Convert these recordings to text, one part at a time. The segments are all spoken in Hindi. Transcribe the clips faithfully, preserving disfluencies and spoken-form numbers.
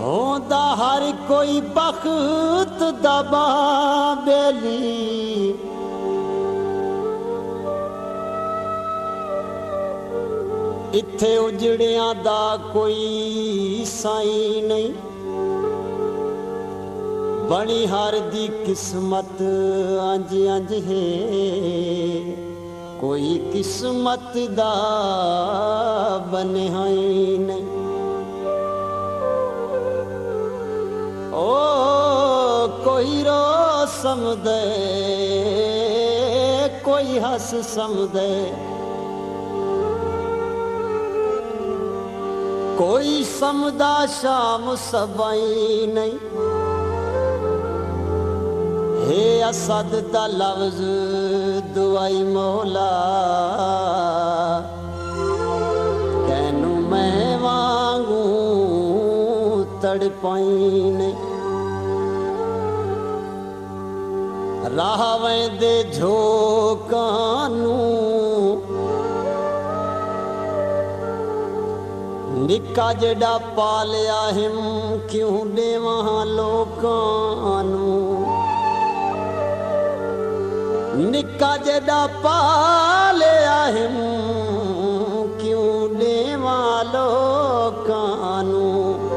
होंदा हर कोई बख्त दबा बेली इत्थे उजड़ियां दा कोई साई नहीं बनी हर दी किस्मत अंज अंज है कोई किस्मत दा बने ही नहीं ओ कोई रो समदे कोई हस समदे कोई समदा शाम सबाई नहीं हे असद दा लफ्ज दुआई मौला कैनू मैं वांगू तड़पाई नहीं राहवें दे झोकानू निक्का जेड़ा पालिया हिम क्यों देवां लोकानू निक्का जेड़ा पालिया हिम क्यों देवां लोकानू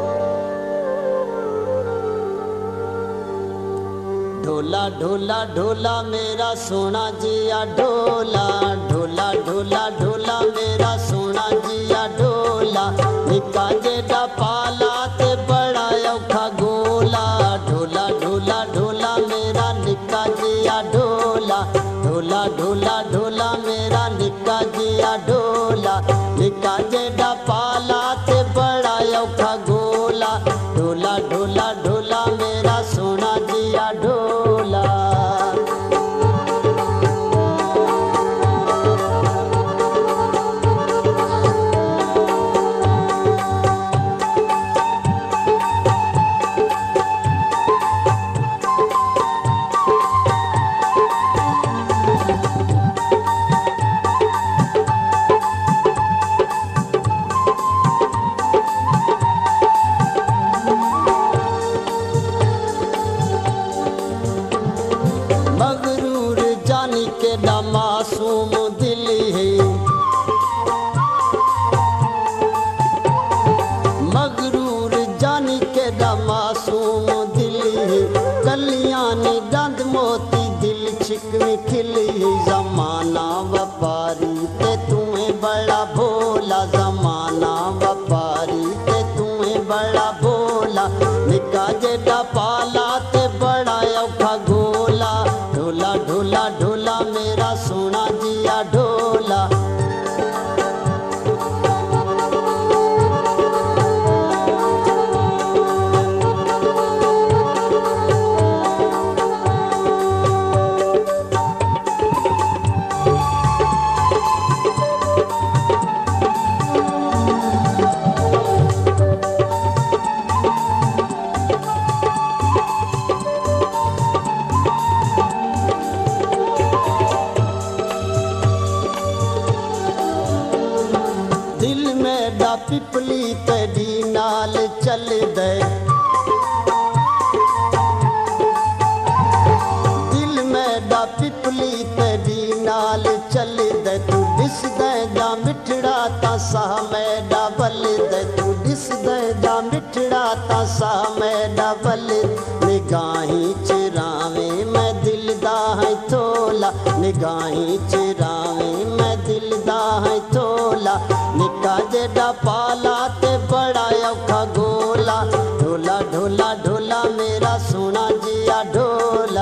ढोला ढोला ढोला मेरा सोना जिया ढोला ढोला ढोला ढोला मेरा सोना जिया ढोला निक्का जेड़ा पाला ते बड़ा औखा गोला ढोला ढोला ढोला मेरा निक्का जिया ढोला ढोला ढोला ढोला मेरा निक्का जिया ढोला निक्का जेड़ा पाला ते बड़ा औखा गोला ढोला ढोला ढोला मेरा सोना जिया ढोला मगरूर जानी के ना मासूम दिल है मगरूर जानी के ना मासूम दिल है कलियां ने दंद मोती दिल छिकवी खिली जमाना व्यापारी ते तुम्हें बड़ा भोला जमाना व्यापारी ते तुम्हें बड़ा भोला निक्का जेड़ा पाला ते बड़ा औखा गोला ढोला ढोला ढोला मेरा सोना जिया ढोला दिल में डा पिपली तेरी नाल चल दे दिल में डा पिपली तेरी नाल चल दे तू दिस दे जा मिठड़ा ता सा मैडा बल दे तू दिस दे जा मिठड़ा ता सा मैडा बल निगाही चिरावे मैं दिल दा है तोला निगाही चिरावे मैं दिल दा है तोला निक्का जेड़ा पाला ते बड़ा औखा गोला ढोला ढोला ढोला मेरा सोना जिया ढोला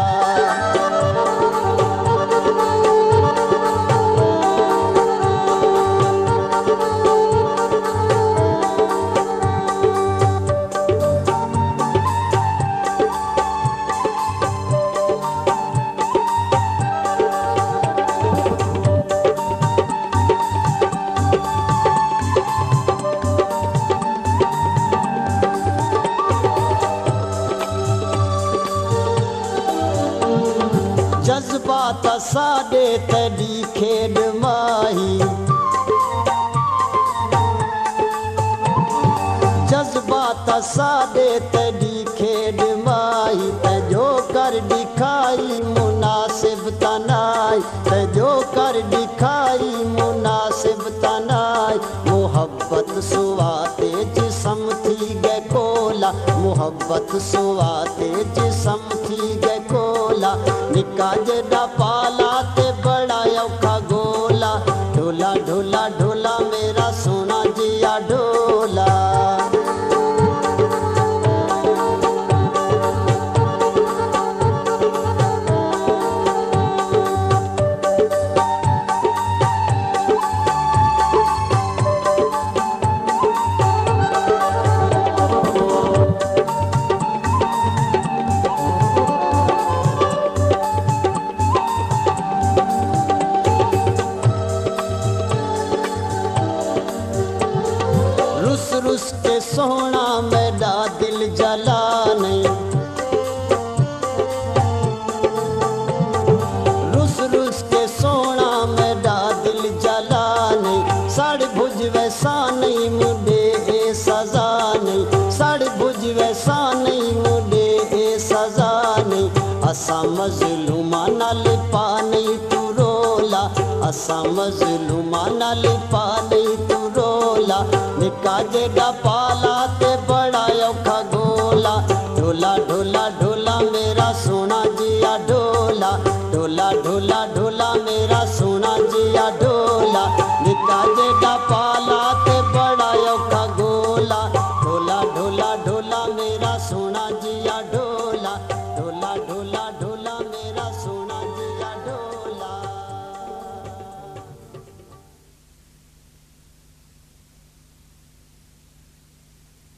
जज्बात साडे तड़ी खेड माही जज्बात था सादे तेरी खेड माई ते जो कर दिखाई मुनासिब तनाई ते जो कर दिखाई मुनासिब तनाई मोहब्बत सुवाते जिसम थी गे कोला मोहब्बत सुवाते जिसम थी गे कोला निका जेड़ा पाला ते बड़ा औखा गोला ढोला ढोला ढोला मेरा सोना जिया ढोला रुस रुस के सोना मेरा दिल जला नहीं रुस रुस के सोना मेरा दिल जला नहीं सड़ भुज वैसा नहीं मुझे ए सजा नहीं सड़ भुज वैसा नहीं मुझे ए सजा नहीं असा मजलूमा नाल पा नहीं तू रोला असा मजलूमा नाल पा नहीं तू रोला निका जेड़ा पाला ते बड़ा औखा गोला ढोला ढोला ढोला मेरा सोना जिया ढोला ढोला ढोला ढोला मेरा सोना जिया ढोला निका जेड़ा पाला ते बड़ा औखा गोला ढोला ढोला ढोला मेरा सोना